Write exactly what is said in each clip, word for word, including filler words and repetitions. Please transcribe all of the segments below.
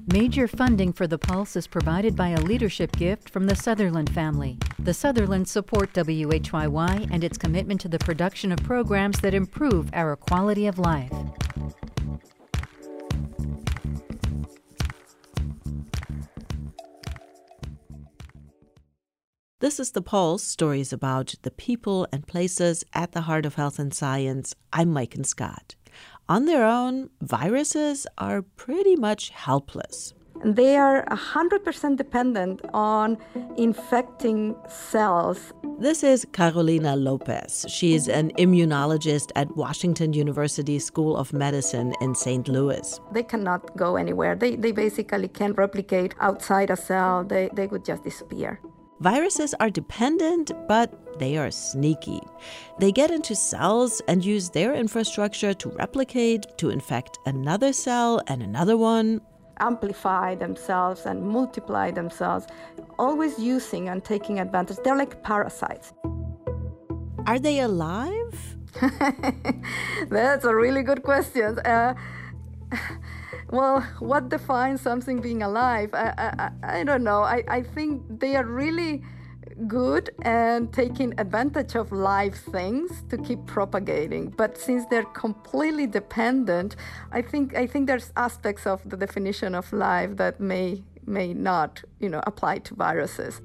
Major funding for The Pulse is provided by a leadership gift from the Sutherland family. The Sutherlands support W H Y Y and its commitment to the production of programs that improve our quality of life. This is The Pulse, stories about the people and places at the heart of health and science. I'm Maiken Scott. On their own, viruses are pretty much helpless. They are one hundred percent dependent on infecting cells. This is Carolina Lopez. She's an immunologist at Washington University School of Medicine in Saint Louis. They cannot go anywhere. They, they basically can't replicate outside a cell. They, they would just disappear. Viruses are dependent, but they are sneaky. They get into cells and use their infrastructure to replicate, to infect another cell and another one. Amplify themselves and multiply themselves, always using and taking advantage. They're like parasites. Are they alive? That's a really good question. Uh, Well, what defines something being alive? I, I, I don't know. I, I think they are really good and taking advantage of live things to keep propagating. But since they're completely dependent, I think I think there's aspects of the definition of life that may may not, you know, apply to viruses.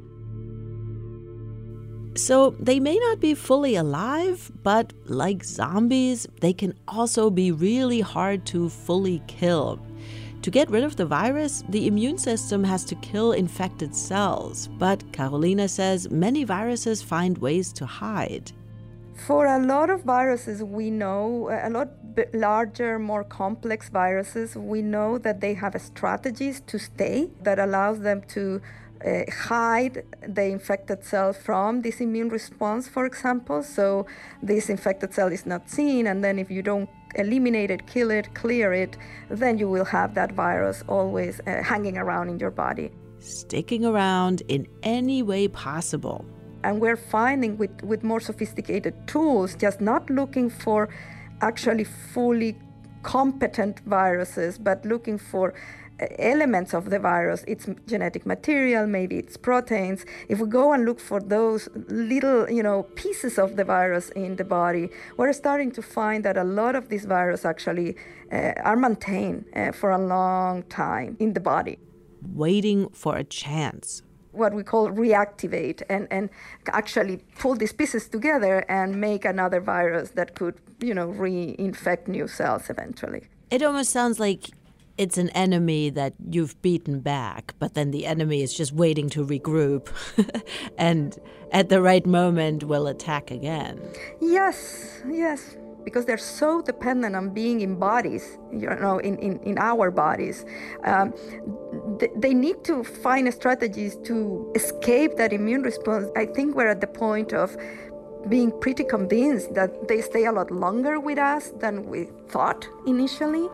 So they may not be fully alive, but like zombies, they can also be really hard to fully kill. To get rid of the virus, the immune system has to kill infected cells. But Carolina says many viruses find ways to hide. For a lot of viruses, we know, a lot larger, more complex viruses, we know that they have strategies to stay that allows them to Uh, hide the infected cell from this immune response, for example. So this infected cell is not seen, and then if you don't eliminate it, kill it, clear it, then you will have that virus always uh, hanging around in your body. Sticking around in any way possible. And we're finding with, with more sophisticated tools, just not looking for actually fully competent viruses, but looking for elements of the virus, its genetic material, maybe its proteins. If we go and look for those little, you know, pieces of the virus in the body, we're starting to find that a lot of these viruses actually uh, are maintained uh, for a long time in the body. Waiting for a chance. What we call reactivate and, and actually pull these pieces together and make another virus that could, you know, reinfect new cells eventually. It almost sounds like it's an enemy that you've beaten back, but then the enemy is just waiting to regroup and at the right moment will attack again. Yes, yes, because they're so dependent on being in bodies, you know, in, in, in our bodies. Um, th- they need to find strategies to escape that immune response. I think we're at the point of being pretty convinced that they stay a lot longer with us than we thought initially.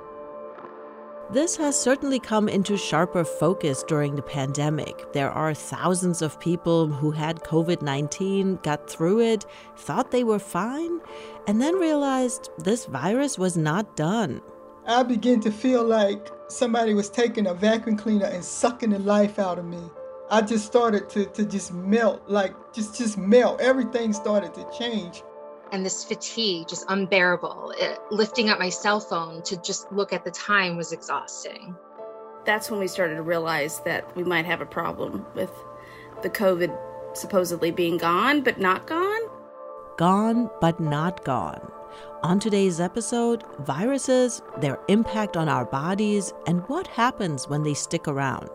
This has certainly come into sharper focus during the pandemic. There are thousands of people who had covid nineteen, got through it, thought they were fine, and then realized this virus was not done. I began to feel like somebody was taking a vacuum cleaner and sucking the life out of me. I just started to, to just melt, like just, just melt. Everything started to change. And this fatigue, just unbearable. It, lifting up my cell phone to just look at the time was exhausting. That's when we started to realize that we might have a problem with the COVID supposedly being gone, but not gone. Gone, but not gone. On today's episode, viruses, their impact on our bodies, and what happens when they stick around.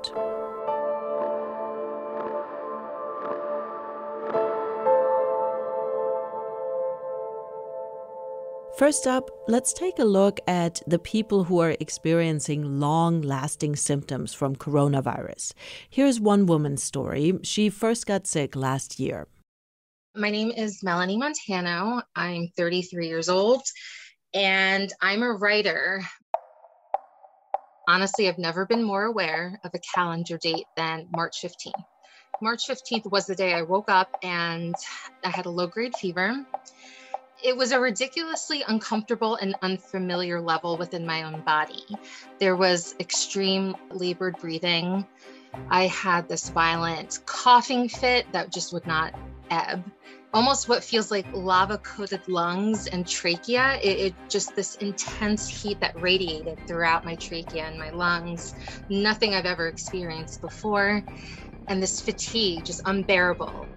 First up, let's take a look at the people who are experiencing long-lasting symptoms from coronavirus. Here's one woman's story. She first got sick last year. My name is Melanie Montano. I'm thirty-three years old, and I'm a writer. Honestly, I've never been more aware of a calendar date than March fifteenth. March fifteenth was the day I woke up and I had a low-grade fever. It was a ridiculously uncomfortable and unfamiliar level within my own body. There was extreme labored breathing. I had this violent coughing fit that just would not ebb. Almost what feels like lava-coated lungs and trachea. It, it just this intense heat that radiated throughout my trachea and my lungs. Nothing I've ever experienced before. And this fatigue, just unbearable.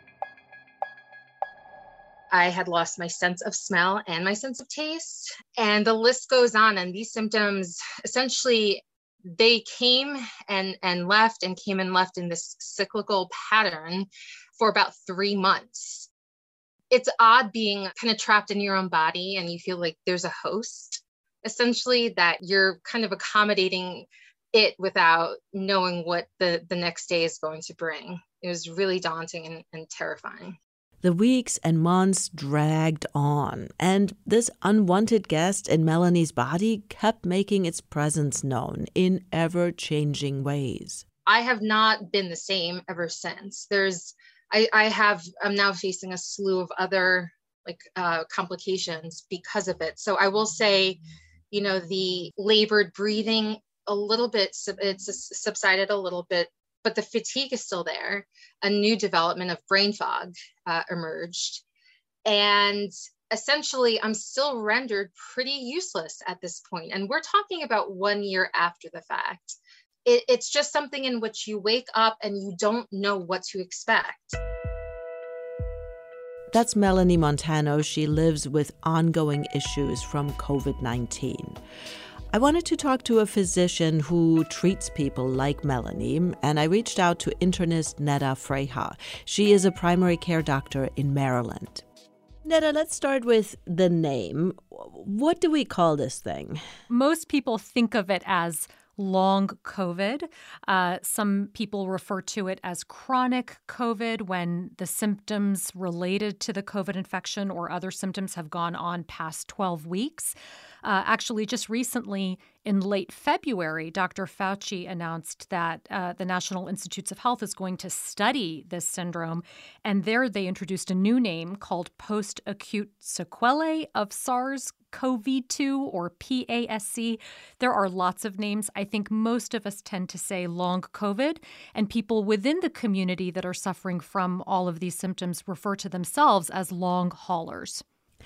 I had lost my sense of smell and my sense of taste. And the list goes on. And these symptoms, essentially, they came and, and left and came and left in this cyclical pattern for about three months. It's odd being kind of trapped in your own body and you feel like there's a host, essentially, that you're kind of accommodating it without knowing what the, the next day is going to bring. It was really daunting and, and terrifying. The weeks and months dragged on, and this unwanted guest in Melanie's body kept making its presence known in ever-changing ways. I have not been the same ever since. There's, I, I have, I'm now facing a slew of other like uh, complications because of it. So I will say, you know, the labored breathing a little bit, it's subsided a little bit, but the fatigue is still there. A new development of brain fog uh, emerged. And essentially, I'm still rendered pretty useless at this point. And we're talking about one year after the fact. It, it's just something in which you wake up and you don't know what to expect. That's Melanie Montano. She lives with ongoing issues from covid nineteen. I wanted to talk to a physician who treats people like Melanie, and I reached out to internist Neda Freja. She is a primary care doctor in Maryland. Neda, let's start with the name. What do we call this thing? Most people think of it as long COVID. Uh, some people refer to it as chronic COVID when the symptoms related to the COVID infection or other symptoms have gone on past twelve weeks. Uh, actually, just recently, in late February, Doctor Fauci announced that uh, the National Institutes of Health is going to study this syndrome. And there they introduced a new name called post-acute sequelae of SARS-C o V two or P A S C. There are lots of names. I think most of us tend to say long COVID, and people within the community that are suffering from all of these symptoms refer to themselves as long haulers.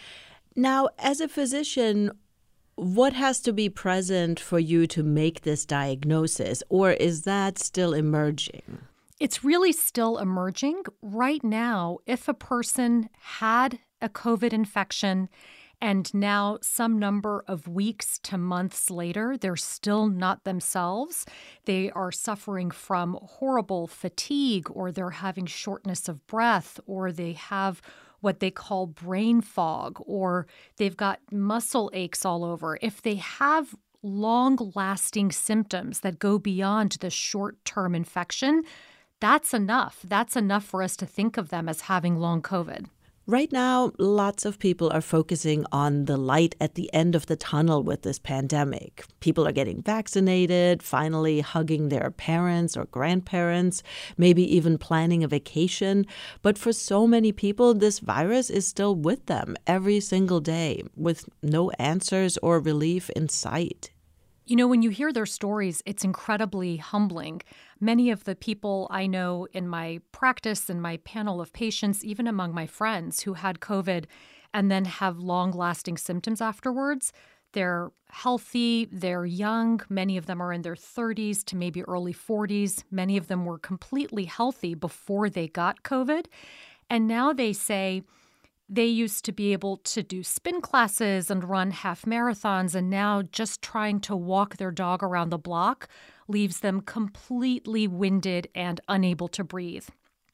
Now, as a physician, what has to be present for you to make this diagnosis, or is that still emerging? It's really still emerging. Right now, if a person had a COVID infection and now some number of weeks to months later, they're still not themselves, they are suffering from horrible fatigue, or they're having shortness of breath, or they have what they call brain fog, or they've got muscle aches all over. If they have long-lasting symptoms that go beyond the short-term infection, that's enough. That's enough for us to think of them as having long COVID. Right now, lots of people are focusing on the light at the end of the tunnel with this pandemic. People are getting vaccinated, finally hugging their parents or grandparents, maybe even planning a vacation. But for so many people, this virus is still with them every single day, with no answers or relief in sight. You know, when you hear their stories, it's incredibly humbling. Many of the people I know in my practice and my panel of patients, even among my friends who had COVID and then have long-lasting symptoms afterwards, they're healthy, they're young. Many of them are in their thirties to maybe early forties. Many of them were completely healthy before they got COVID. And now they say, they used to be able to do spin classes and run half marathons, and now just trying to walk their dog around the block leaves them completely winded and unable to breathe.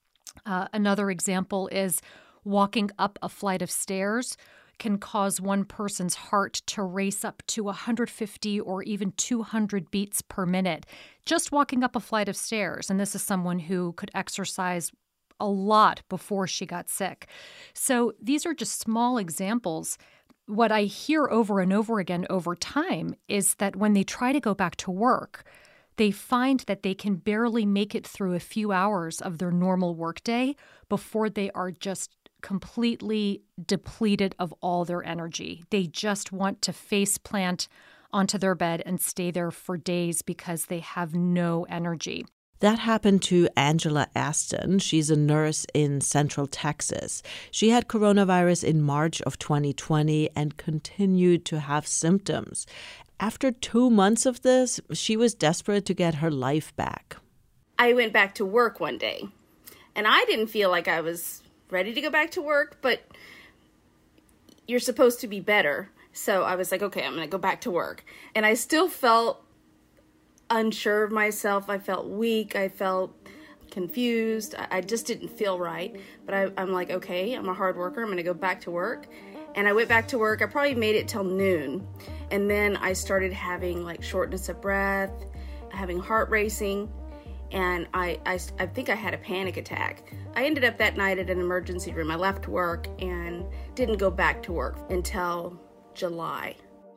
Uh, another example is walking up a flight of stairs can cause one person's heart to race up to one hundred fifty or even two hundred beats per minute, just walking up a flight of stairs. And this is someone who could exercise a lot before she got sick. So these are just small examples. What I hear over and over again over time is that when they try to go back to work, they find that they can barely make it through a few hours of their normal workday before they are just completely depleted of all their energy. They just want to face plant onto their bed and stay there for days because they have no energy. That happened to Angela Aston. She's a nurse in Central Texas. She had coronavirus in March of twenty twenty and continued to have symptoms. After two months of this, she was desperate to get her life back. I went back to work one day, and I didn't feel like I was ready to go back to work, but you're supposed to be better. So I was like, okay, I'm going to go back to work. And I still felt unsure of myself. I felt weak. I felt confused. I just didn't feel right. But I, I'm like, okay, I'm a hard worker. I'm going to go back to work. And I went back to work. I probably made it till noon. And then I started having like shortness of breath, having heart racing. And I, I, I think I had a panic attack. I ended up that night at an emergency room. I left work and didn't go back to work until July.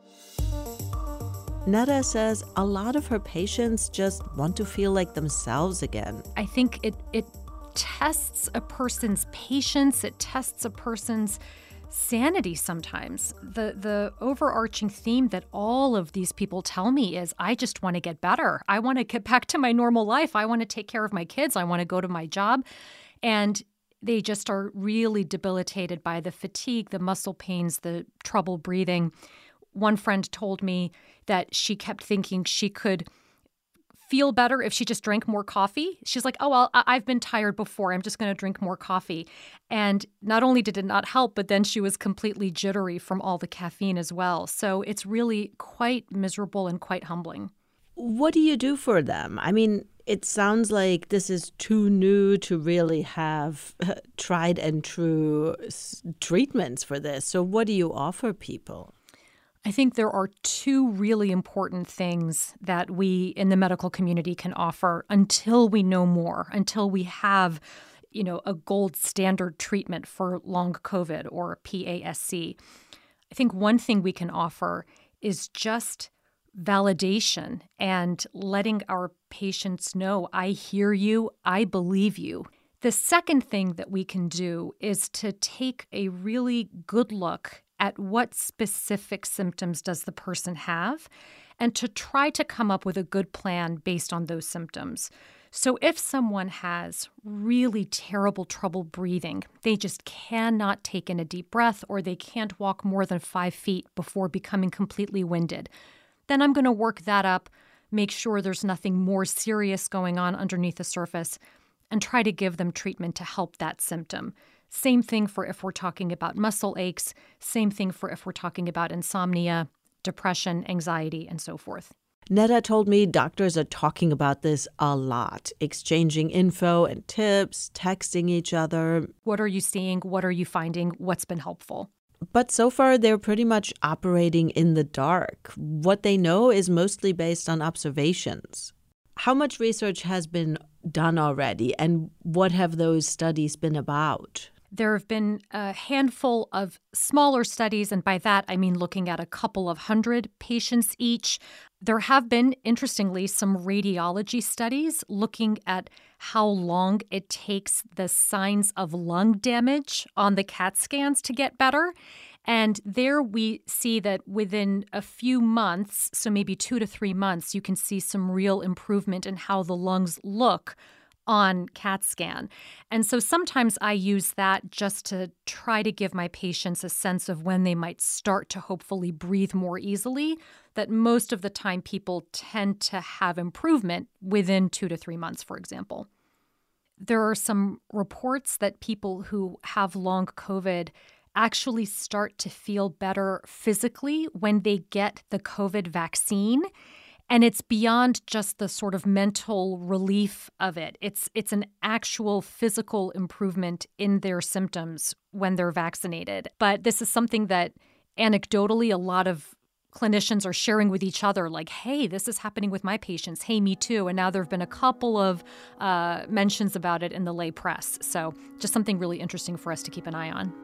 Netta says a lot of her patients just want to feel like themselves again. I think it it tests a person's patience, it tests a person's sanity sometimes. The the overarching theme that all of these people tell me is, I just want to get better. I want to get back to my normal life. I want to take care of my kids. I want to go to my job. And they just are really debilitated by the fatigue, the muscle pains, the trouble breathing. One friend told me that she kept thinking she could feel better if she just drank more coffee. She's like, oh, well, I've been tired before. I'm just going to drink more coffee. And not only did it not help, but then she was completely jittery from all the caffeine as well. So it's really quite miserable and quite humbling. What do you do for them? I mean, it sounds like this is too new to really have tried and true treatments for this. So what do you offer people? I think there are two really important things that we in the medical community can offer until we know more, until we have, you know, a gold standard treatment for long COVID or P A S C. I think one thing we can offer is just validation and letting our patients know, I hear you, I believe you. The second thing that we can do is to take a really good look at what specific symptoms does the person have, and to try to come up with a good plan based on those symptoms. So if someone has really terrible trouble breathing, they just cannot take in a deep breath, or they can't walk more than five feet before becoming completely winded, then I'm going to work that up, make sure there's nothing more serious going on underneath the surface, and try to give them treatment to help that symptom. Same thing for if we're talking about muscle aches, same thing for if we're talking about insomnia, depression, anxiety, and so forth. Netta told me doctors are talking about this a lot, exchanging info and tips, texting each other. What are you seeing? What are you finding? What's been helpful? But so far, they're pretty much operating in the dark. What they know is mostly based on observations. How much research has been done already, and what have those studies been about? There have been a handful of smaller studies, and by that I mean looking at a couple of hundred patients each. There have been, interestingly, some radiology studies looking at how long it takes the signs of lung damage on the CAT scans to get better. And there we see that within a few months, so maybe two to three months, you can see some real improvement in how the lungs look on CAT scan. And so sometimes I use that just to try to give my patients a sense of when they might start to hopefully breathe more easily, that most of the time people tend to have improvement within two to three months, for example. There are some reports that people who have long COVID actually start to feel better physically when they get the COVID vaccine. And it's beyond just the sort of mental relief of it. It's it's an actual physical improvement in their symptoms when they're vaccinated. But this is something that anecdotally a lot of clinicians are sharing with each other, like, hey, this is happening with my patients. Hey, me too. And now there have been a couple of uh, mentions about it in the lay press. So just something really interesting for us to keep an eye on.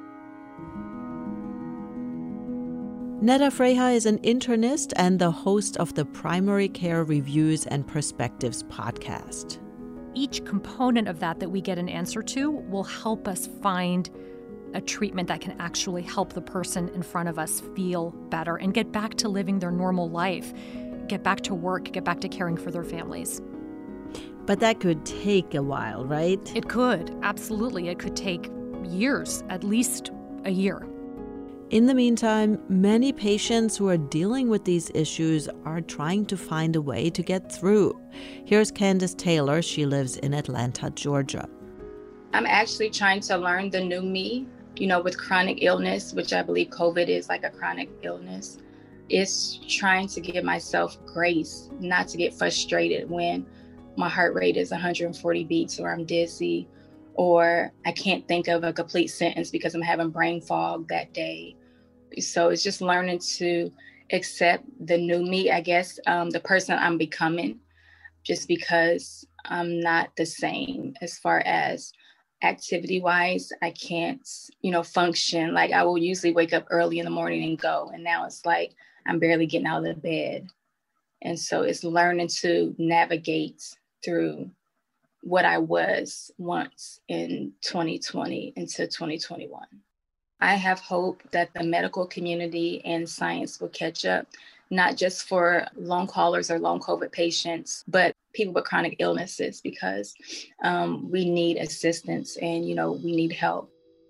Netta Freyja is an internist and the host of the Primary Care Reviews and Perspectives podcast. Each component of that that we get an answer to will help us find a treatment that can actually help the person in front of us feel better and get back to living their normal life, get back to work, get back to caring for their families. But that could take a while, right? It could, absolutely. It could take years, at least a year. In the meantime, many patients who are dealing with these issues are trying to find a way to get through. Here's Candace Taylor. She lives in Atlanta, Georgia. I'm actually trying to learn the new me, you know, with chronic illness, which I believe COVID is like a chronic illness. It's trying to give myself grace, not to get frustrated when my heart rate is one hundred forty beats or I'm dizzy or I can't think of a complete sentence because I'm having brain fog that day. So it's just learning to accept the new me, I guess, um, the person I'm becoming, just because I'm not the same as far as activity-wise. I can't, you know, function. Like I will usually wake up early in the morning and go, and now it's like I'm barely getting out of the bed. And so it's learning to navigate through what I was once in twenty twenty into twenty twenty-one. I have hope that the medical community and science will catch up, not just for long haulers or long COVID patients, but people with chronic illnesses, because um, we need assistance and, you know, we need help.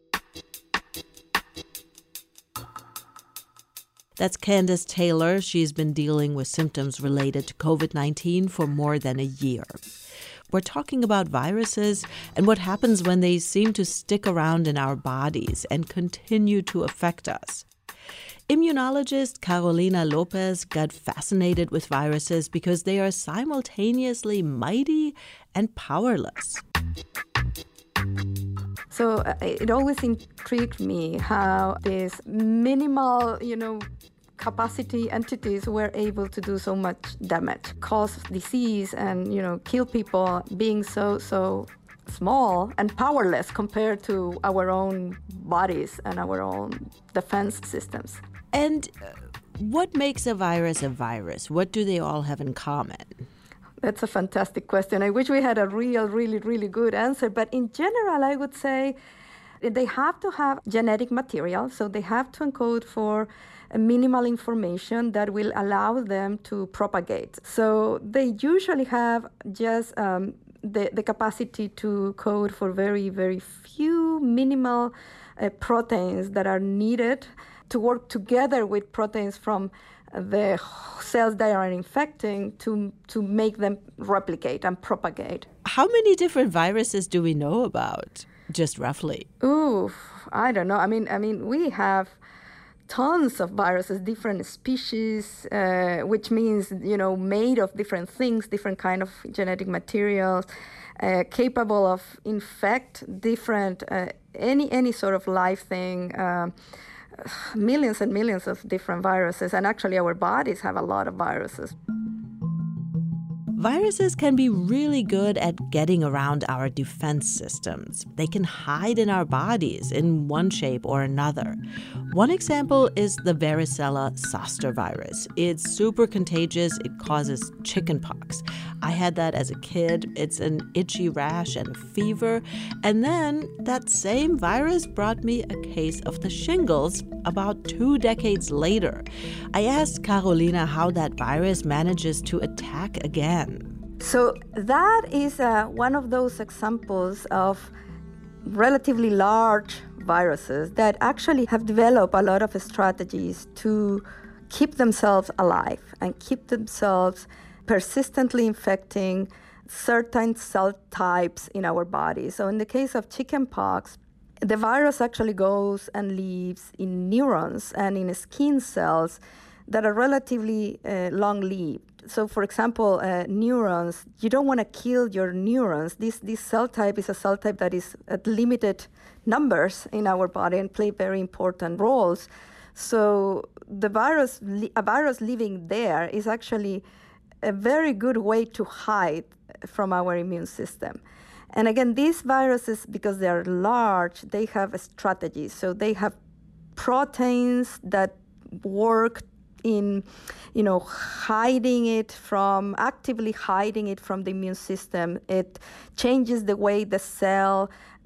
That's Candace Taylor. She's been dealing with symptoms related to COVID nineteen for more than a year. We're talking about viruses and what happens when they seem to stick around in our bodies and continue to affect us. Immunologist Carolina Lopez got fascinated with viruses because they are simultaneously mighty and powerless. So uh, it always intrigued me how these minimal, you know, capacity entities were able to do so much damage, cause disease, and, you know, kill people, being so, so small and powerless compared to our own bodies and our own defense systems. And uh, what makes a virus a virus? What do they all have in common? That's a fantastic question. I wish we had a real, really, really good answer. But in general, I would say they have to have genetic material. So they have to encode for minimal information that will allow them to propagate. So they usually have just um, the, the capacity to code for very, very few minimal uh, proteins that are needed to work together with proteins from the cells that are infecting to to make them replicate and propagate. How many different viruses do we know about, just roughly? Ooh, I don't know. I mean, I mean, we have tons of viruses, different species, uh, which means, you know, made of different things, different kind of genetic materials, uh, capable of infect different uh, any any sort of live thing. Uh, millions and millions of different viruses, and actually our bodies have a lot of viruses. Viruses can be really good at getting around our defense systems. They can hide in our bodies in one shape or another. One example is the varicella zoster virus. It's super contagious. It causes chickenpox. I had that as a kid. It's an itchy rash and fever. And then that same virus brought me a case of the shingles about two decades later. I asked Carolina how that virus manages to attack again. So that is uh, one of those examples of relatively large viruses that actually have developed a lot of strategies to keep themselves alive and keep themselves persistently infecting certain cell types in our body. So in the case of chickenpox, the virus actually goes and lives in neurons and in skin cells that are relatively uh, long-lived. So, for example, uh, neurons, you don't want to kill your neurons. This this cell type is a cell type that is at limited numbers in our body and play very important roles. So the virus, a virus living there is actually a very good way to hide from our immune system. And again, these viruses, because they are large, they have strategies. So they have proteins that work in, you know, hiding it from, actively hiding it from the immune system. It changes the way the cell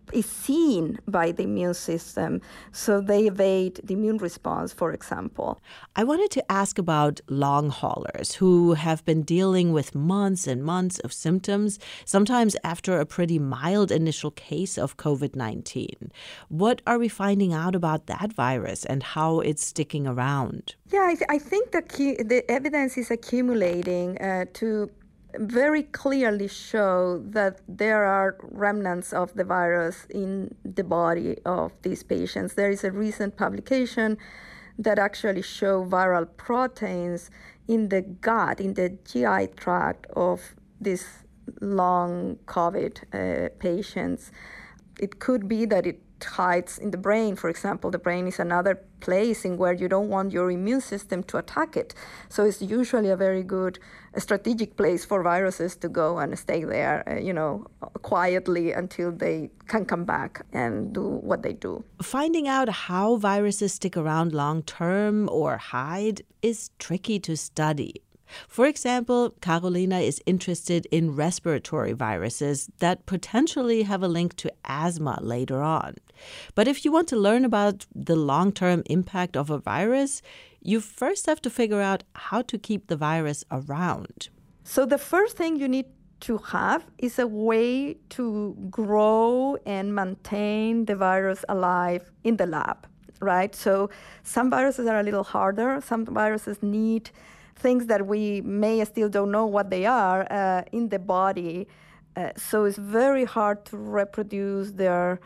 is seen by the immune system, so they evade the immune response, for example. I wanted to ask about long haulers who have been dealing with months and months of symptoms, sometimes after a pretty mild initial case of covid nineteen. What are we finding out about that virus and how it's sticking around? Yeah, I, th- I think the, key, the evidence is accumulating uh, to very clearly show that there are remnants of the virus in the body of these patients. There is a recent publication that actually show viral proteins in the gut, in the G I tract of these long COVID uh, patients. It could be that it hides in the brain. For example, the brain is another place in where you don't want your immune system to attack it. So it's usually a very good a strategic place for viruses to go and stay there, uh, you know, quietly until they can come back and do what they do. Finding out how viruses stick around long term or hide is tricky to study. For example, Carolina is interested in respiratory viruses that potentially have a link to asthma later on. But if you want to learn about the long-term impact of a virus, you first have to figure out how to keep the virus around. So the first thing you need to have is a way to grow and maintain the virus alive in the lab, right? So some viruses are a little harder. Some viruses need things that we may still don't know what they are uh, in the body. Uh, so it's very hard to reproduce their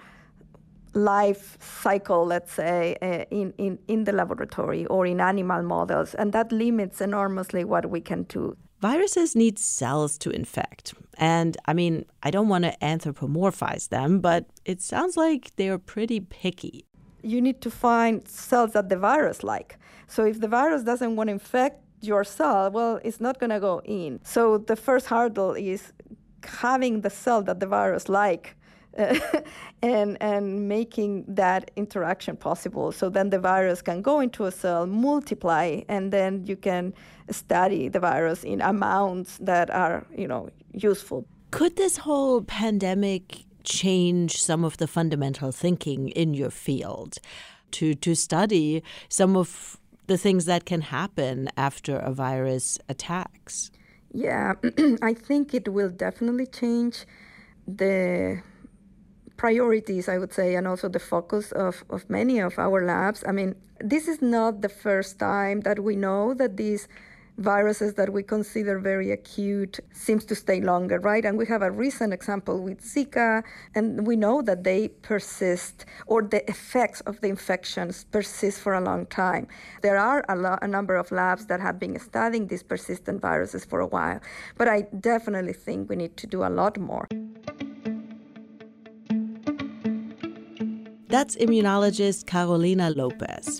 life cycle, let's say, uh, in, in, in the laboratory or in animal models. And that limits enormously what we can do. Viruses need cells to infect. And I mean, I don't want to anthropomorphize them, but it sounds like they're pretty picky. You need to find cells that the virus like. So if the virus doesn't want to infect your cell, well, it's not going to go in. So the first hurdle is having the cell that the virus like uh, and and making that interaction possible. So then the virus can go into a cell, multiply, and then you can study the virus in amounts that are, you know, useful. Could this whole pandemic change some of the fundamental thinking in your field to to study some of the things that can happen after a virus attacks? Yeah, I think it will definitely change the priorities, I would say, and also the focus of, of many of our labs. I mean, this is not the first time that we know that these viruses that we consider very acute seems to stay longer, right? And we have a recent example with Zika, and we know that they persist, or the effects of the infections persist for a long time. There are a, lo- a number of labs that have been studying these persistent viruses for a while, but I definitely think we need to do a lot more. That's immunologist Carolina Lopez.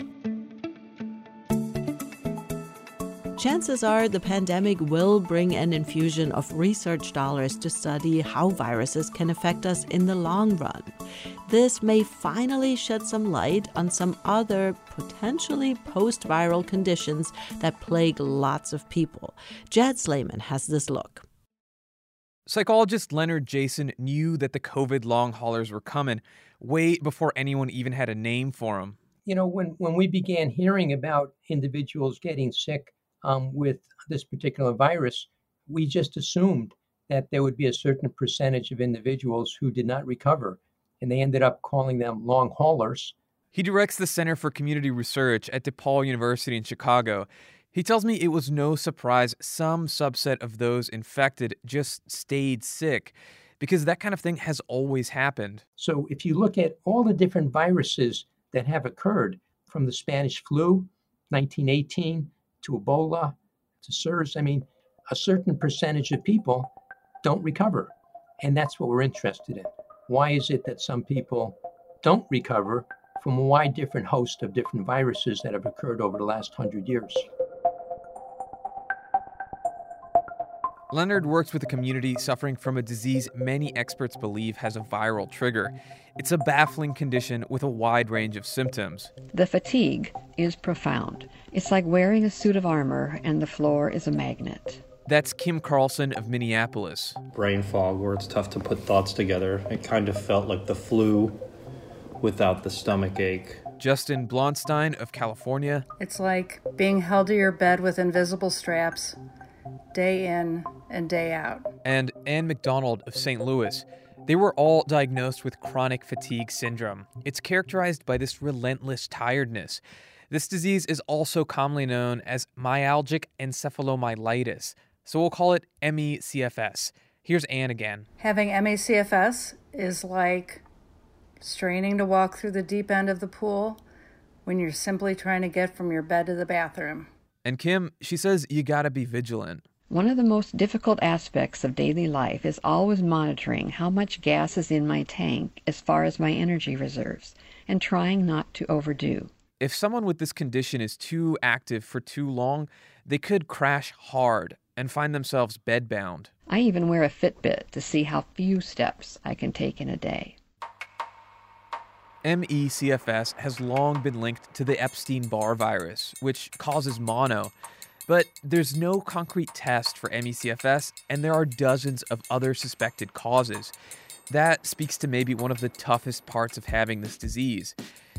Chances are the pandemic will bring an infusion of research dollars to study how viruses can affect us in the long run. This may finally shed some light on some other potentially post-viral conditions that plague lots of people. Jad Slayman has this look. Psychologist Leonard Jason knew that the COVID long haulers were coming way before anyone even had a name for them. You know, when, when we began hearing about individuals getting sick um, with this particular virus, we just assumed that there would be a certain percentage of individuals who did not recover, and they ended up calling them long haulers. He directs the Center for Community Research at DePaul University in Chicago. He tells me it was no surprise some subset of those infected just stayed sick, because that kind of thing has always happened. So if you look at all the different viruses that have occurred, from the Spanish flu, nineteen eighteen, to Ebola, to SARS, I mean, a certain percentage of people don't recover. And that's what we're interested in. Why is it that some people don't recover from a wide different host of different viruses that have occurred over the last hundred years? Leonard works with a community suffering from a disease many experts believe has a viral trigger. It's a baffling condition with a wide range of symptoms. The fatigue is profound. It's like wearing a suit of armor and the floor is a magnet. That's Kim Carlson of Minneapolis. Brain fog, where it's tough to put thoughts together. It kind of felt like the flu without the stomach ache. Justin Blonstein of California. It's like being held to your bed with invisible straps, day in and day out. And Ann McDonald of Saint Louis. They were all diagnosed with chronic fatigue syndrome. It's characterized by this relentless tiredness. This disease is also commonly known as myalgic encephalomyelitis, so we'll call it M E C F S. Here's Ann again. Having M E C F S is like straining to walk through the deep end of the pool when you're simply trying to get from your bed to the bathroom. And Kim, she says you gotta be vigilant. One of the most difficult aspects of daily life is always monitoring how much gas is in my tank as far as my energy reserves, and trying not to overdo. If someone with this condition is too active for too long, they could crash hard and find themselves bedbound. I even wear a Fitbit to see how few steps I can take in a day. M E C F S has long been linked to the Epstein-Barr virus, which causes mono. But there's no concrete test for M E C F S, and there are dozens of other suspected causes. That speaks to maybe one of the toughest parts of having this disease,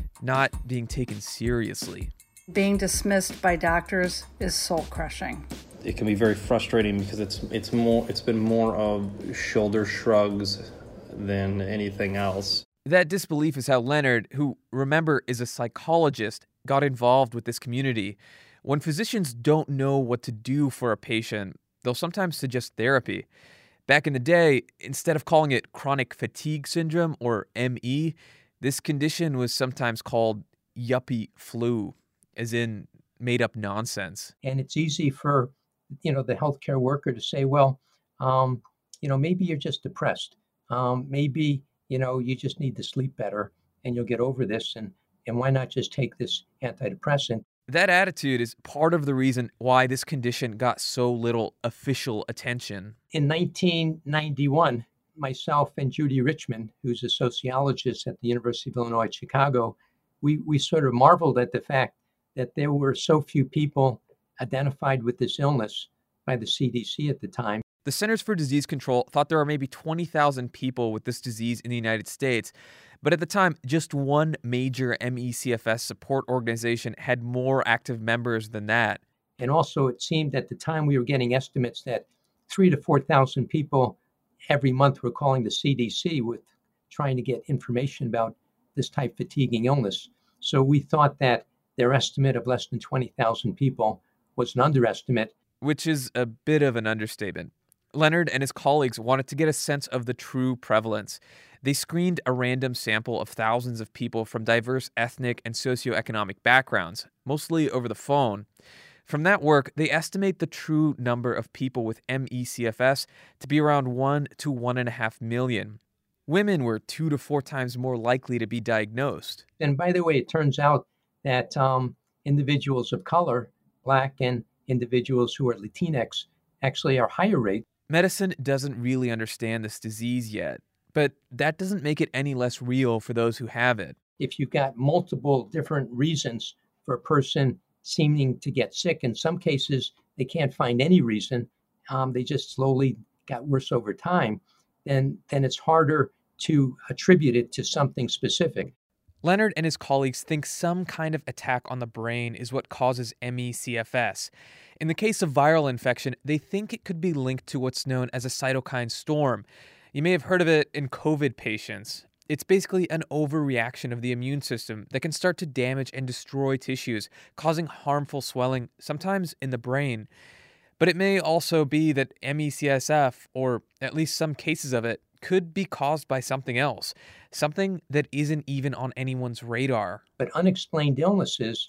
not being taken seriously. Being dismissed by doctors is soul-crushing. It can be very frustrating because it's it's more it's been more of shoulder shrugs than anything else. That disbelief is how Leonard, who, remember, is a psychologist, got involved with this community. When physicians don't know what to do for a patient, they'll sometimes suggest therapy. Back in the day, instead of calling it chronic fatigue syndrome, or M E, this condition was sometimes called yuppie flu, as in made-up nonsense. And it's easy for, you know, the healthcare worker to say, well, um, you know, maybe you're just depressed. Um, maybe, you know, you just need to sleep better and you'll get over this. And, and why not just take this antidepressant? That attitude is part of the reason why this condition got so little official attention. In nineteen ninety-one, myself and Judy Richmond, who's a sociologist at the University of Illinois at Chicago, we, we sort of marveled at the fact that there were so few people identified with this illness by the C D C at the time. The Centers for Disease Control thought there are maybe twenty thousand people with this disease in the United States, but at the time, just one major M E C F S support organization had more active members than that. And also, it seemed at the time we were getting estimates that three to four thousand people every month were calling the C D C with trying to get information about this type fatiguing illness. So we thought that their estimate of less than twenty thousand people was an underestimate. Which is a bit of an understatement. Leonard and his colleagues wanted to get a sense of the true prevalence. They screened a random sample of thousands of people from diverse ethnic and socioeconomic backgrounds, mostly over the phone. From that work, they estimate the true number of people with M E C F S to be around one to one and a half million. Women were two to four times more likely to be diagnosed. And by the way, it turns out that um, individuals of color, Black and individuals who are Latinx, actually are higher rate. Medicine doesn't really understand this disease yet, but that doesn't make it any less real for those who have it. If you've got multiple different reasons for a person seeming to get sick, in some cases they can't find any reason, um, they just slowly got worse over time, then, then it's harder to attribute it to something specific. Leonard and his colleagues think some kind of attack on the brain is what causes M E C F S. In the case of viral infection, they think it could be linked to what's known as a cytokine storm. You may have heard of it in COVID patients. It's basically an overreaction of the immune system that can start to damage and destroy tissues, causing harmful swelling, sometimes in the brain. But it may also be that M E C S F, or at least some cases of it, could be caused by something else, something that isn't even on anyone's radar. But unexplained illnesses,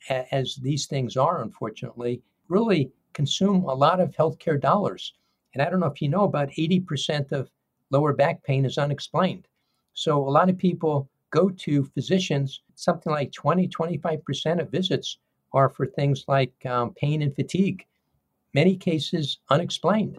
as these things are, unfortunately, really consume a lot of healthcare dollars. And I don't know if you know, about eighty percent of lower back pain is unexplained. So a lot of people go to physicians, something like twenty, twenty-five percent of visits are for things like um, pain and fatigue. Many cases unexplained.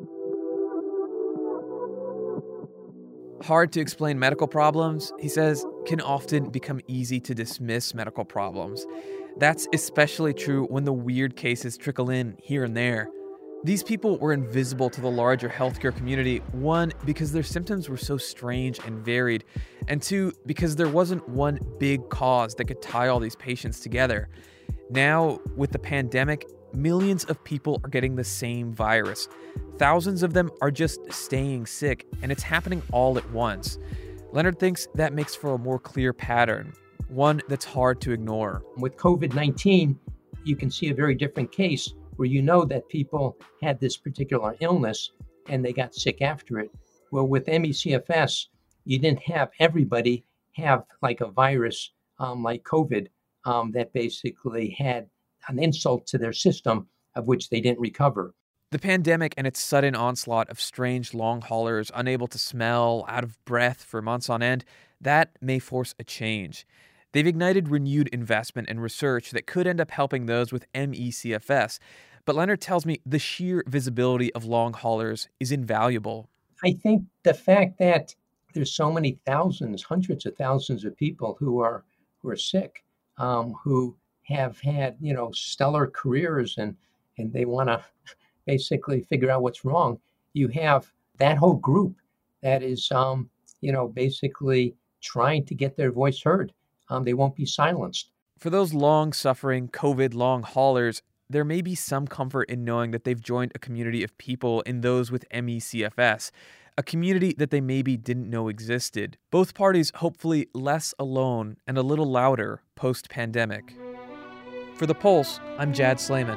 Hard to explain medical problems, he says, can often become easy to dismiss medical problems. That's especially true when the weird cases trickle in here and there. These people were invisible to the larger healthcare community, one, because their symptoms were so strange and varied, and two, because there wasn't one big cause that could tie all these patients together. Now, with the pandemic, millions of people are getting the same virus. Thousands of them are just staying sick, and it's happening all at once. Leonard thinks that makes for a more clear pattern, one that's hard to ignore. With COVID nineteen, you can see a very different case where you know that people had this particular illness and they got sick after it. Well, with M E C F S, you didn't have everybody have like a virus um, like COVID um, that basically had an insult to their system of which they didn't recover. The pandemic and its sudden onslaught of strange long haulers unable to smell, out of breath for months on end, that may force a change. They've ignited renewed investment and research that could end up helping those with M E C F S. But Leonard tells me the sheer visibility of long haulers is invaluable. I think the fact that there's so many thousands, hundreds of thousands of people who are who are sick, um, who have had, you know, stellar careers and, and they want to basically figure out what's wrong. You have that whole group that is, um, you know, basically trying to get their voice heard. Um, they won't be silenced. For those long-suffering COVID long haulers, there may be some comfort in knowing that they've joined a community of people in those with M E C F S, a community that they maybe didn't know existed. Both parties hopefully less alone and a little louder post-pandemic. For The Pulse, I'm Jad Slayman.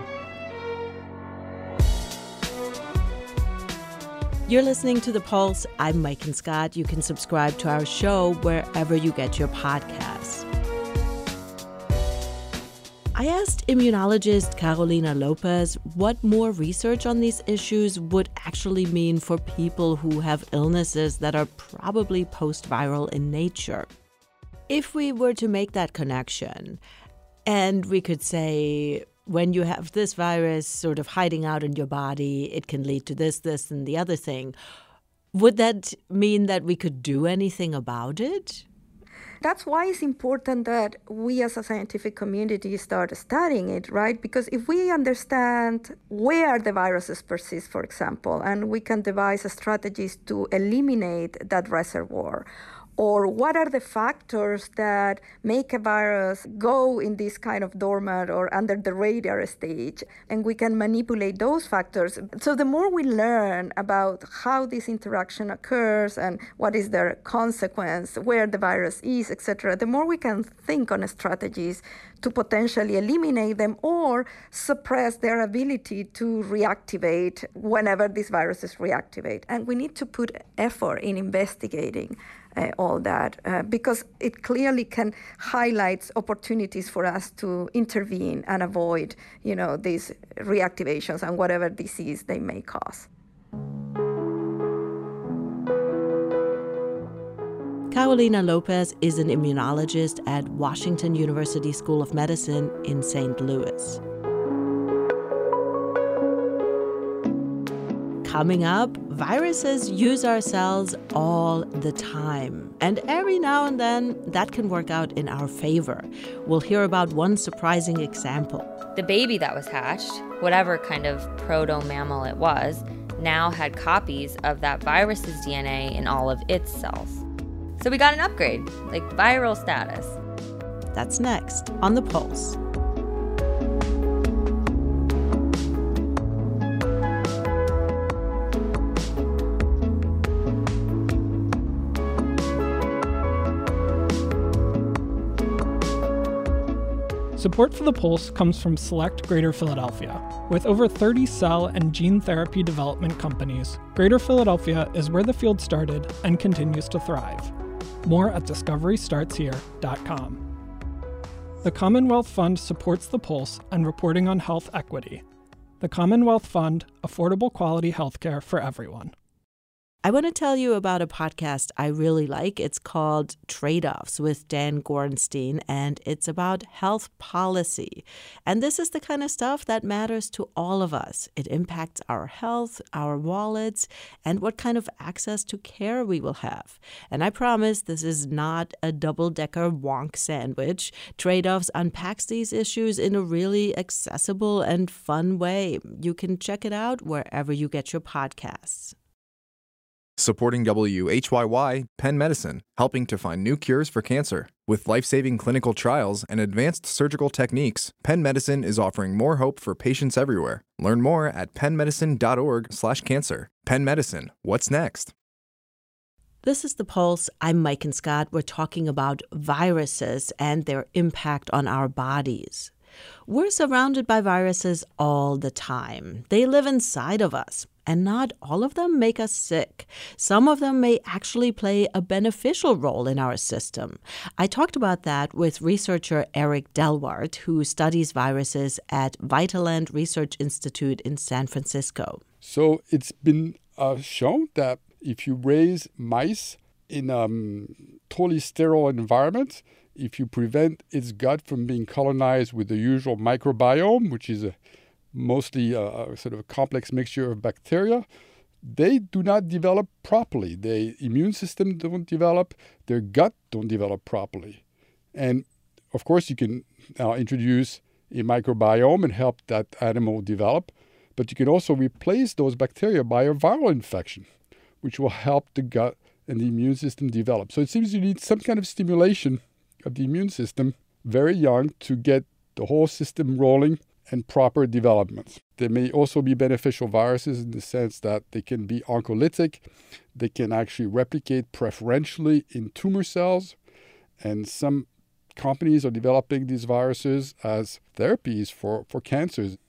You're listening to The Pulse. I'm Maiken Scott. You can subscribe to our show wherever you get your podcasts. I asked immunologist Carolina Lopez what more research on these issues would actually mean for people who have illnesses that are probably post-viral in nature. If we were to make that connection, and we could say, when you have this virus sort of hiding out in your body, it can lead to this, this, and the other thing. Would that mean that we could do anything about it? That's why it's important that we as a scientific community start studying it, right? Because if we understand where the viruses persist, for example, and we can devise strategies to eliminate that reservoir, or what are the factors that make a virus go in this kind of dormant or under the radar stage, and we can manipulate those factors. So the more we learn about how this interaction occurs and what is their consequence, where the virus is, et cetera, the more we can think on strategies to potentially eliminate them or suppress their ability to reactivate whenever these viruses reactivate. And we need to put effort in investigating Uh, all that, uh, because it clearly can highlight opportunities for us to intervene and avoid, you know, these reactivations and whatever disease they may cause. Carolina Lopez is an immunologist at Washington University School of Medicine in Saint Louis. Coming up, viruses use our cells all the time. And every now and then, that can work out in our favor. We'll hear about one surprising example. The baby that was hatched, whatever kind of proto-mammal it was, now had copies of that virus's D N A in all of its cells. So we got an upgrade, like viral status. That's next on The Pulse. Support for The Pulse comes from Select Greater Philadelphia. With over thirty cell and gene therapy development companies, Greater Philadelphia is where the field started and continues to thrive. More at discovery starts here dot com. The Commonwealth Fund supports The Pulse and reporting on health equity. The Commonwealth Fund, affordable quality healthcare for everyone. I want to tell you about a podcast I really like. It's called Trade-Offs with Dan Gorenstein, and it's about health policy. And this is the kind of stuff that matters to all of us. It impacts our health, our wallets, and what kind of access to care we will have. And I promise this is not a double-decker wonk sandwich. Trade-Offs unpacks these issues in a really accessible and fun way. You can check it out wherever you get your podcasts. Supporting W H Y Y, Penn Medicine, helping to find new cures for cancer. With life-saving clinical trials and advanced surgical techniques, Penn Medicine is offering more hope for patients everywhere. Learn more at pennmedicine.org slash cancer. Penn Medicine, what's next? This is The Pulse. I'm Maiken Scott. We're talking about viruses and their impact on our bodies. We're surrounded by viruses all the time. They live inside of us, and not all of them make us sick. Some of them may actually play a beneficial role in our system. I talked about that with researcher Eric Delwart, who studies viruses at Vitaland Research Institute in San Francisco. So it's been uh, shown that if you raise mice in a um, totally sterile environment, if you prevent its gut from being colonized with the usual microbiome, which is a, mostly a, a sort of a complex mixture of bacteria, they do not develop properly. Their immune system don't develop, their gut don't develop properly. And of course, you can now introduce a microbiome and help that animal develop, but you can also replace those bacteria by a viral infection, which will help the gut and the immune system develop. So it seems you need some kind of stimulation of the immune system very young to get the whole system rolling and proper development. There may also be beneficial viruses in the sense that they can be oncolytic, they can actually replicate preferentially in tumor cells, and some companies are developing these viruses as therapies for, for cancers.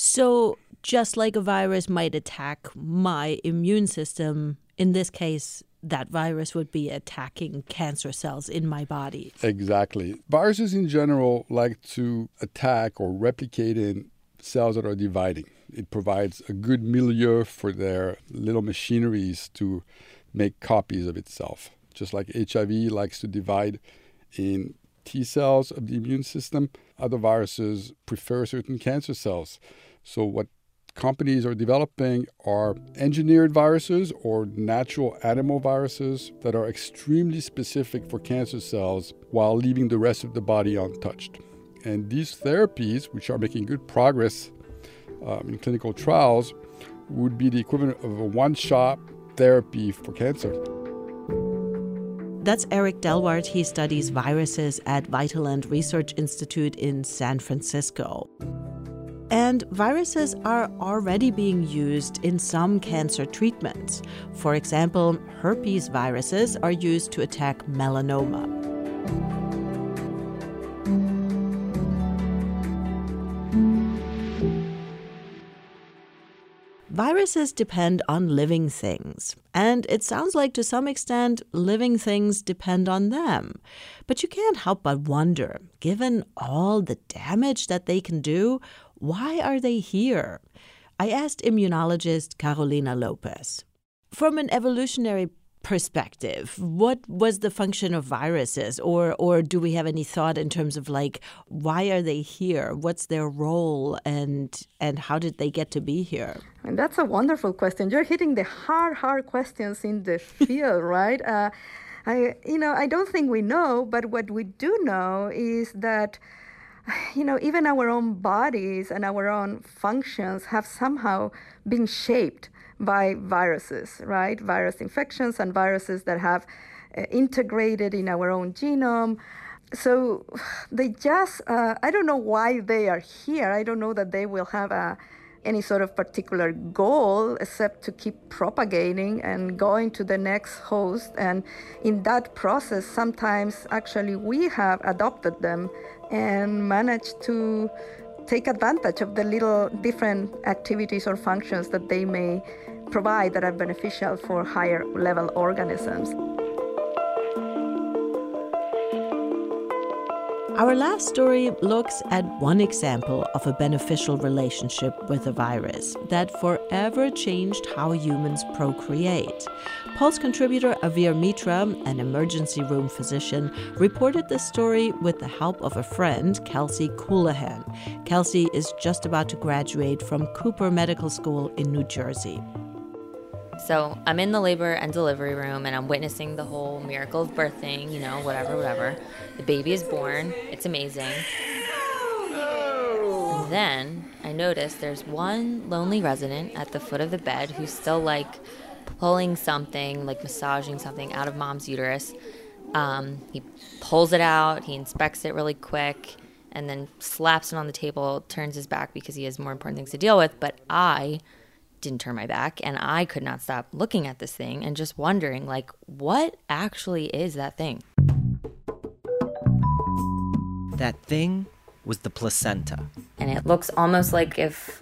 So just like a virus might attack my immune system, in this case, that virus would be attacking cancer cells in my body. Exactly. Viruses in general like to attack or replicate in cells that are dividing. It provides a good milieu for their little machineries to make copies of itself. Just like H I V likes to divide in T cells of the immune system, other viruses prefer certain cancer cells. So what companies are developing are engineered viruses or natural animal viruses that are extremely specific for cancer cells while leaving the rest of the body untouched. And these therapies, which are making good progress um, in clinical trials, would be the equivalent of a one-shot therapy for cancer. That's Eric Delwart. He studies viruses at Vitaland Research Institute in San Francisco. And viruses are already being used in some cancer treatments. For example, herpes viruses are used to attack melanoma. Viruses depend on living things, and it sounds like to some extent living things depend on them. But you can't help but wonder, given all the damage that they can do, why are they here? I asked immunologist Carolina Lopez. From an evolutionary perspective, what was the function of viruses? Or or do we have any thought in terms of like, why are they here? What's their role and and how did they get to be here? And that's a wonderful question. You're hitting the hard, hard questions in the field, right? Uh, I, you know, I don't think we know, but what we do know is that, you know, even our own bodies and our own functions have somehow been shaped by viruses, right? Virus infections and viruses that have uh, integrated in our own genome. So they just, uh, I don't know why they are here. I don't know that they will have a, any sort of particular goal except to keep propagating and going to the next host. And in that process, sometimes actually we have adopted them and managed to take advantage of the little different activities or functions that they may provide that are beneficial for higher level organisms. Our last story looks at one example of a beneficial relationship with a virus that forever changed how humans procreate. Pulse contributor Avir Mitra, an emergency room physician, reported this story with the help of a friend, Kelsey Coulihan. Kelsey is just about to graduate from Cooper Medical School in New Jersey. So I'm in the labor and delivery room and I'm witnessing the whole miracle of birthing, you know, whatever, whatever. The baby is born. It's amazing. And then I notice there's one lonely resident at the foot of the bed who's still like pulling something, like massaging something out of mom's uterus. Um, he pulls it out, he inspects it really quick, and then slaps it on the table, turns his back because he has more important things to deal with. But I didn't turn my back, and I could not stop looking at this thing and just wondering, like, what actually is that thing? That thing was the placenta. And it looks almost like if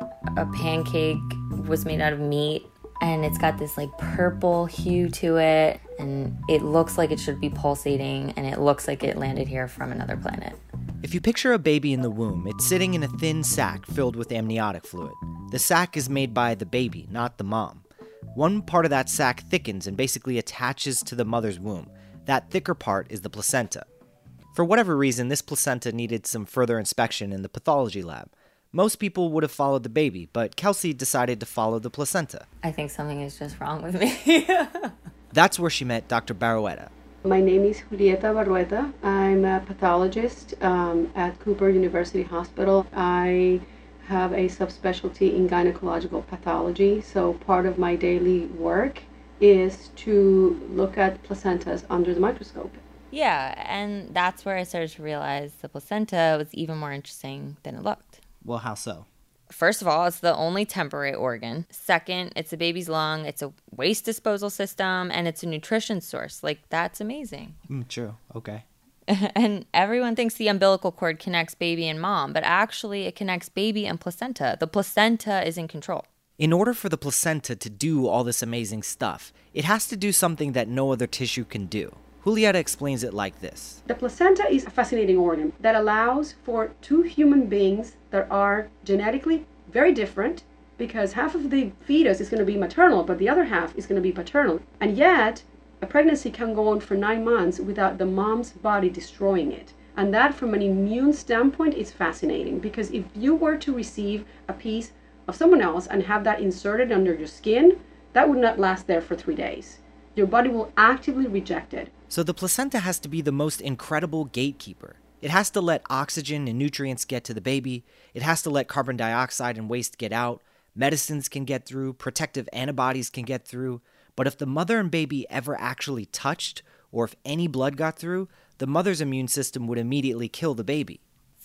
a pancake was made out of meat, and it's got this like purple hue to it, and it looks like it should be pulsating, and it looks like it landed here from another planet. If you picture a baby in the womb, it's sitting in a thin sac filled with amniotic fluid. The sac is made by the baby, not the mom. One part of that sac thickens and basically attaches to the mother's womb. That thicker part is the placenta. For whatever reason, this placenta needed some further inspection in the pathology lab. Most people would have followed the baby, but Kelsey decided to follow the placenta. I think something is just wrong with me. That's where she met Doctor Barrueta. My name is Julieta Barrueta. I'm a pathologist um, at Cooper University Hospital. I have a subspecialty in gynecological pathology, so part of my daily work is to look at placentas under the microscope. Yeah, and that's where I started to realize the placenta was even more interesting than it looked. Well, how so? First of all, it's the only temporary organ. Second, it's a baby's lung, it's a waste disposal system, and it's a nutrition source. Like, that's amazing. Mm, true. Okay. And everyone thinks the umbilical cord connects baby and mom, but actually it connects baby and placenta. The placenta is in control. In order for the placenta to do all this amazing stuff, it has to do something that no other tissue can do. Julieta explains it like this. The placenta is a fascinating organ that allows for two human beings that are genetically very different, because half of the fetus is going to be maternal, but the other half is going to be paternal. And yet, a pregnancy can go on for nine months without the mom's body destroying it. And that, from an immune standpoint, is fascinating, because if you were to receive a piece of someone else and have that inserted under your skin, that would not last there for three days. Your body will actively reject it. So the placenta has to be the most incredible gatekeeper. It has to let oxygen and nutrients get to the baby. It has to let carbon dioxide and waste get out. Medicines can get through. Protective antibodies can get through. But if the mother and baby ever actually touched, or if any blood got through, the mother's immune system would immediately kill the baby.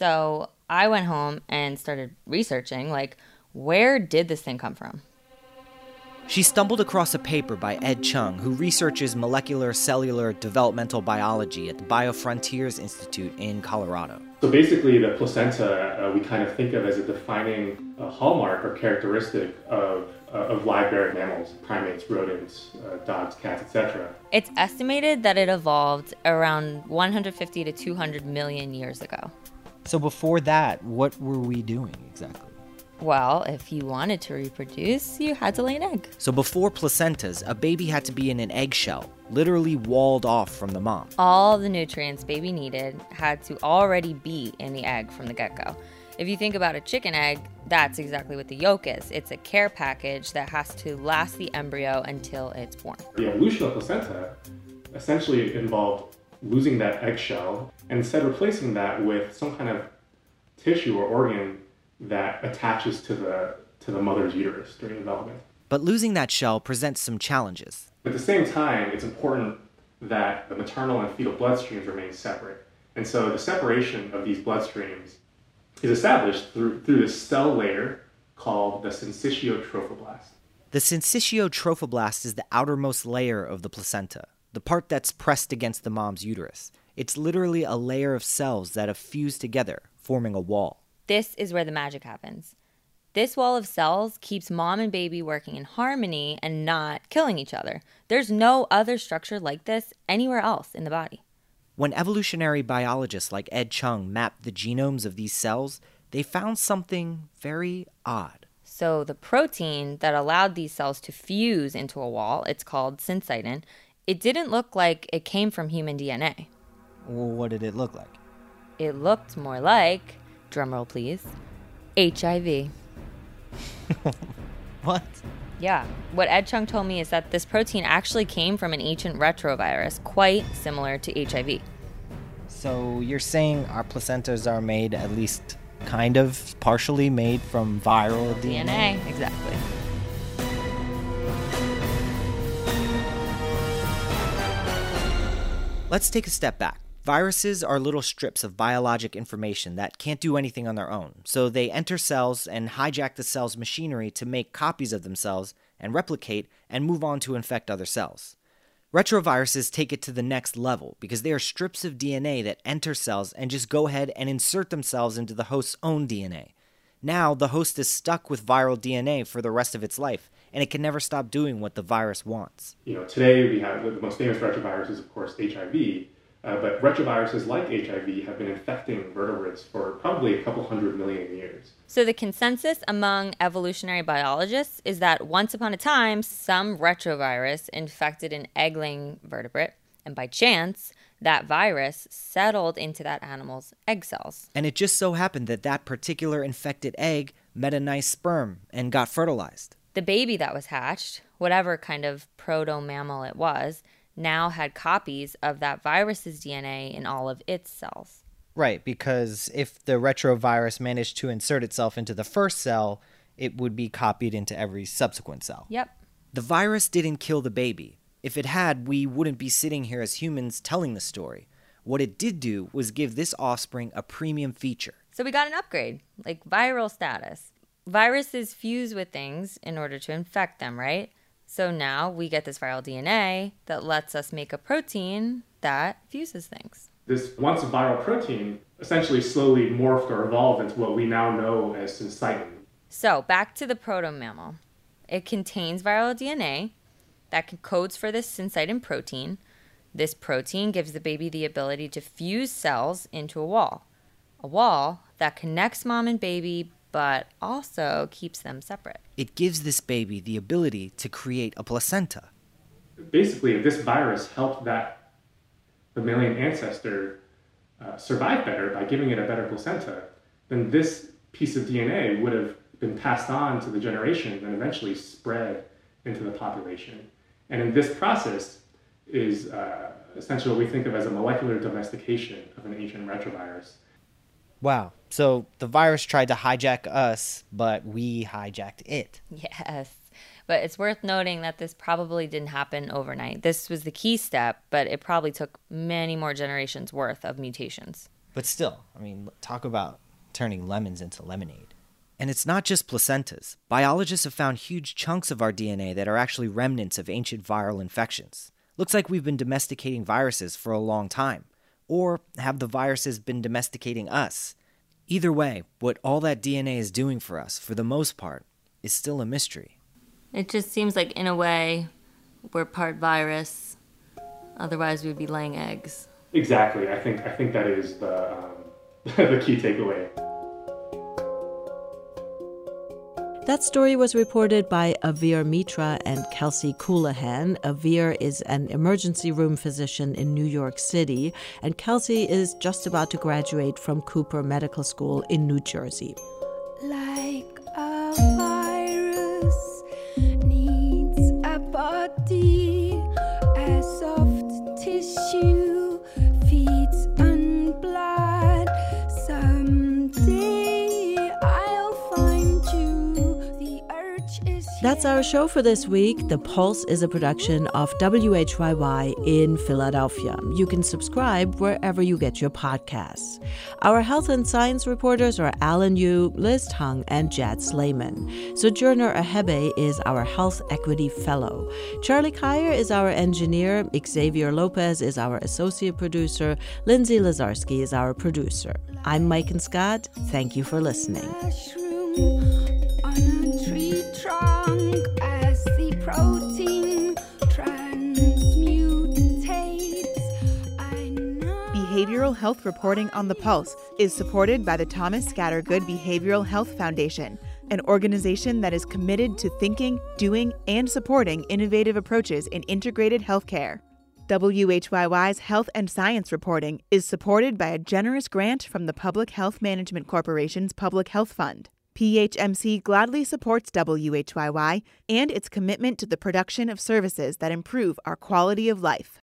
So I went home and started researching, like, where did this thing come from? She stumbled across a paper by Ed Chung, who researches molecular cellular developmental biology at the BioFrontiers Institute in Colorado. So basically, the placenta uh, we kind of think of as a defining uh, hallmark or characteristic of, uh, of live-bearing mammals, primates, rodents, uh, dogs, cats, et cetera. It's estimated that it evolved around one hundred fifty to two hundred million years ago. So before that, what were we doing exactly? Well, if you wanted to reproduce, you had to lay an egg. So before placentas, a baby had to be in an eggshell, literally walled off from the mom. All the nutrients baby needed had to already be in the egg from the get-go. If you think about a chicken egg, that's exactly what the yolk is. It's a care package that has to last the embryo until it's born. The evolution of placenta essentially involved losing that eggshell and instead replacing that with some kind of tissue or organ that attaches to the to the mother's uterus during development. But losing that shell presents some challenges. At the same time, it's important that the maternal and fetal bloodstreams remain separate. And so the separation of these bloodstreams is established through, through this cell layer called the syncytial trophoblast. The syncytial trophoblast is the outermost layer of the placenta, the part that's pressed against the mom's uterus. It's literally a layer of cells that have fused together, forming a wall. This is where the magic happens. This wall of cells keeps mom and baby working in harmony and not killing each other. There's no other structure like this anywhere else in the body. When evolutionary biologists like Ed Chung mapped the genomes of these cells, they found something very odd. So the protein that allowed these cells to fuse into a wall, it's called syncytin, it didn't look like it came from human D N A. Well, what did it look like? It looked more like, drumroll please, H I V. What? Yeah. What Ed Chung told me is that this protein actually came from an ancient retrovirus, quite similar to H I V. So you're saying our placentas are made, at least kind of, partially made from viral D N A? D N A, exactly. Let's take a step back. Viruses are little strips of biologic information that can't do anything on their own, so they enter cells and hijack the cell's machinery to make copies of themselves and replicate and move on to infect other cells. Retroviruses take it to the next level because they are strips of D N A that enter cells and just go ahead and insert themselves into the host's own D N A. Now, the host is stuck with viral D N A for the rest of its life, and it can never stop doing what the virus wants. You know, today we have the most famous retrovirus is, of course, H I V. Uh, but retroviruses like H I V have been infecting vertebrates for probably a couple hundred million years. So the consensus among evolutionary biologists is that once upon a time, some retrovirus infected an egg-laying vertebrate, and by chance, that virus settled into that animal's egg cells. And it just so happened that that particular infected egg met a nice sperm and got fertilized. The baby that was hatched, whatever kind of proto-mammal it was, now had copies of that virus's D N A in all of its cells. Right, because if the retrovirus managed to insert itself into the first cell, it would be copied into every subsequent cell. Yep. The virus didn't kill the baby. If it had, we wouldn't be sitting here as humans telling the story. What it did do was give this offspring a premium feature. So we got an upgrade, like viral status. Viruses fuse with things in order to infect them, right? So now we get this viral D N A that lets us make a protein that fuses things. This once viral protein essentially slowly morphed or evolved into what we now know as syncytin. So back to the proto-mammal. It contains viral D N A that codes for this syncytin protein. This protein gives the baby the ability to fuse cells into a wall. A wall that connects mom and baby, but also keeps them separate. It gives this baby the ability to create a placenta. Basically, if this virus helped that mammalian ancestor uh, survive better by giving it a better placenta, then this piece of D N A would have been passed on to the generation and eventually spread into the population. And in this process is uh, essentially what we think of as a molecular domestication of an ancient retrovirus. Wow. So the virus tried to hijack us, but we hijacked it. Yes. But it's worth noting that this probably didn't happen overnight. This was the key step, but it probably took many more generations worth of mutations. But still, I mean, talk about turning lemons into lemonade. And it's not just placentas. Biologists have found huge chunks of our D N A that are actually remnants of ancient viral infections. Looks like we've been domesticating viruses for a long time. Or have the viruses been domesticating us? Either way, what all that D N A is doing for us, for the most part, is still a mystery. It just seems like, in a way, we're part virus. Otherwise, we'd be laying eggs. Exactly. I think I think that is the um, the key takeaway. That story was reported by Avir Mitra and Kelsey Coulihan. Avir is an emergency room physician in New York City, and Kelsey is just about to graduate from Cooper Medical School in New Jersey. Like a virus needs a body, a soft tissue feeds on blood. Someday I'll find you. That's our show for this week. The Pulse is a production of W H Y Y in Philadelphia. You can subscribe wherever you get your podcasts. Our health and science reporters are Alan Yu, Liz Tung, and Jad Slayman. Sojourner Ahebe is our Health Equity Fellow. Charlie Kyer is our engineer. Xavier Lopez is our associate producer. Lindsay Lazarski is our producer. I'm Mike and Scott. Thank you for listening. On a tree trunk as the protein transmutates. I know. Behavioral Health Reporting on the Pulse is supported by the Thomas Scattergood Behavioral Health Foundation, an organization that is committed to thinking, doing, and supporting innovative approaches in integrated healthcare. W H Y Y's Health and Science Reporting is supported by a generous grant from the Public Health Management Corporation's Public Health Fund. P H M C gladly supports W H Y Y and its commitment to the production of services that improve our quality of life.